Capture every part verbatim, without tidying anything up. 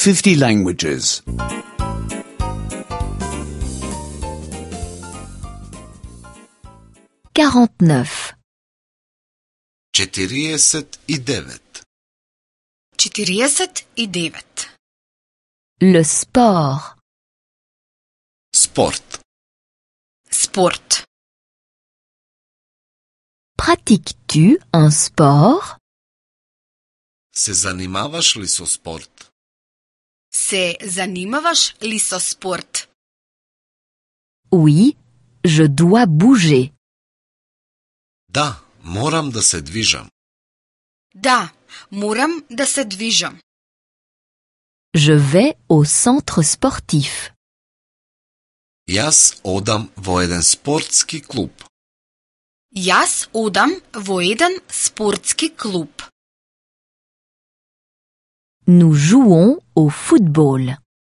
fifty languages. quarante-neuf. четириесет и девет. четириесет и девет. Le sport. Спорт. Спорт. Pratiques-tu un sport? Се занимаваш ли со спорт? Се занимаваш ли со спорт? Oui, je dois bouger. Да, морам да се движам. Да, морам да се движам. Je vais au centre sportif. Јас одам во еден спортски клуб. Јас одам во еден спортски клуб. Nous jouons au football.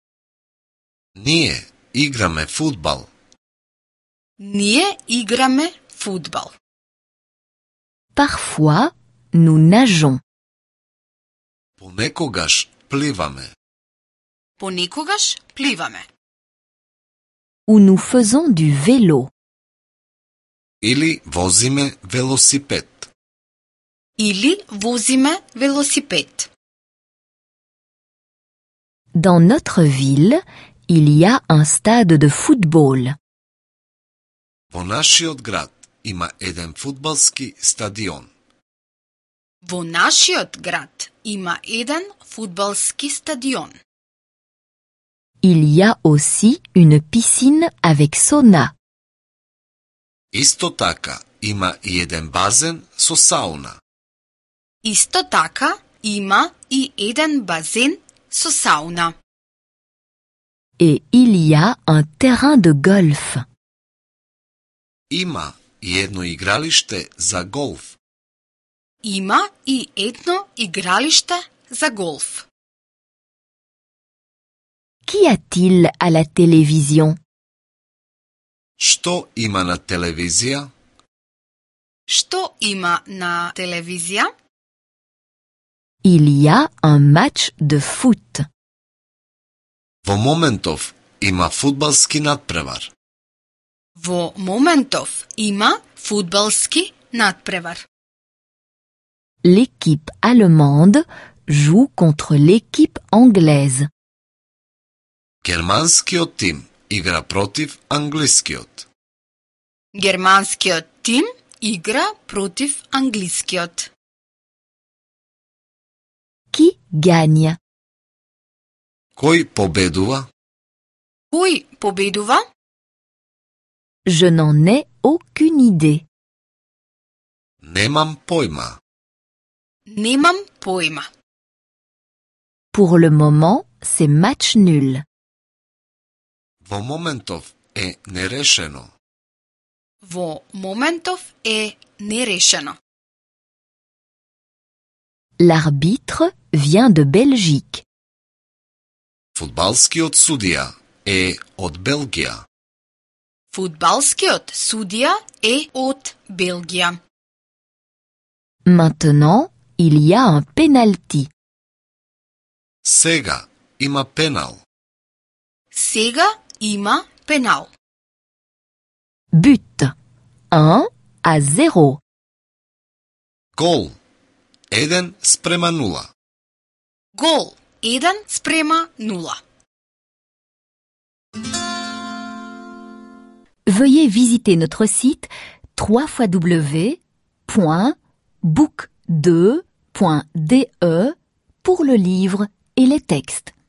Ние играме фудбал. Ние играме фудбал. Parfois, nous nageons. Понекогаш пливаме. Понекогаш пливаме. Ou nous faisons du vélo. Или возиме велосипед. Или возиме велосипед. Dans notre ville, il y a un stade de football. Во нашиот град има еден фудбалски стадион. Во нашиот град има еден фудбалски стадион. Il y a aussi une piscine avec sauna. Исто така има и еден базен со сауна. Исто така има и еден базен со сауна. Et il y a un terrain de golf. Има и едно игралиште за голф. Има и едно игралиште за голф. Qu'y a-t-il à la télévision? Што има на телевизија? Што има на телевизија? Il y a un match de foot. Во моментов има фудбалски надпревар. Во моментов има фудбалски надпревар. L'équipe allemande joue contre l'équipe anglaise. Германскиот тим игра против англискиот. Германскиот тим игра против англискиот. Qui gagne? Кој победува? Кој победува? Je n'en ai aucune idée. Немам појма. Немам појма. Pour le moment, c'est match nul. Во моментов е нерешено. Во моментов е нерешено. L'arbitre vient de Belgique. Фудбалскиот судија е од Белгија. Фудбалскиот судија е од Белгија. Maintenant, il y a un penalty. Сега има пенал. Сега има пенал. But. un à zéro. Гол. еден спрема нула. Гол еден спрема нула. Veuillez visiter notre site w w w point book deux point d e pour le livre et les textes.